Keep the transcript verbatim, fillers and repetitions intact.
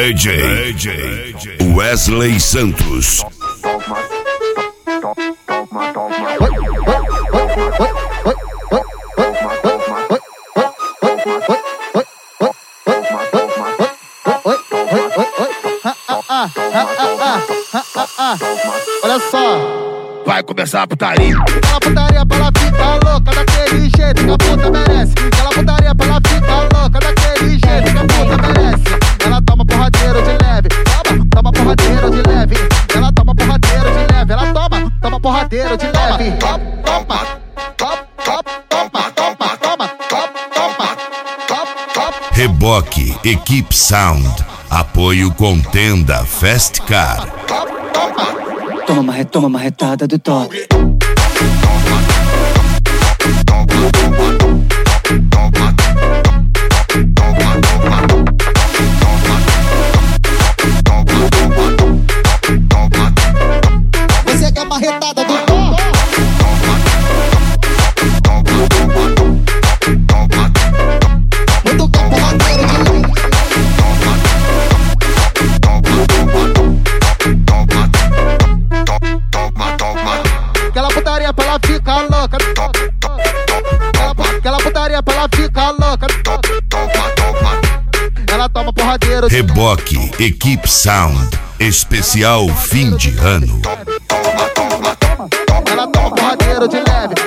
D J, D J Wesley Santos. Olha só, vai começar a putaria. aquela putaria pra ela ficar louca daquele jeito que a puta merece. Aquela putaria pra ela ficar louca daquele jeito que a puta merece. Ela toma porradeiro de leve, toma, toma porradeiro de leve. Ela toma porradeiro de leve, ela toma, toma porradeiro de leve. Toma, toma, toma, toma, toma, toma, toma, toma. Reboque, Equipe Sound. Apoio Contenda Fast Car. Toma uma retoma, uma retada do toque. Você quer uma retada do toque? Muito quer porradeiro de luz. Aquela putaria pra ela ficar louca. Aquela, aquela putaria pra ela ficar louca. Ela toma porradeiro de Reboque, Equipe Sound. Especial fim de ano. ela toma porradeiro de leve.